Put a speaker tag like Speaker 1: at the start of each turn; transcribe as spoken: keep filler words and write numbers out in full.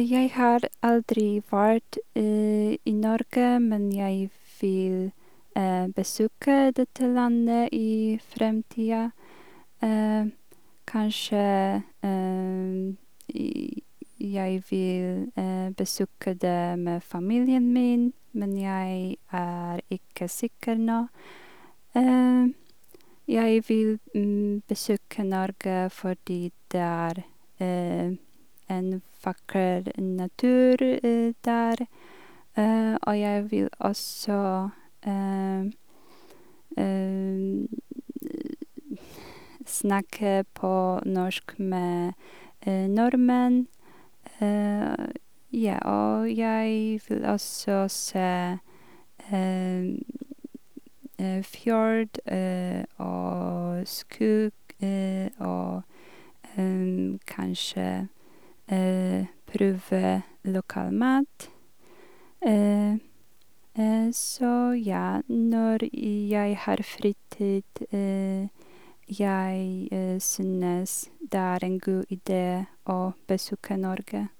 Speaker 1: Jeg har aldri vært i Norge, men jeg vil besøke dette landet i fremtida. Kanskje i jeg vil besøke det med familien min, men jeg er ikke sikker nå. Jeg vil besøke Norge fordi det er en vakker natur der, og jeg vil også snakke på norsk med nordmenn. Ja, og jeg vil også se fjord og skog og kanskje prøve lokal mat. Så, ja, når jeg har fritid, jeg synes det er en god idé å besøke Norge.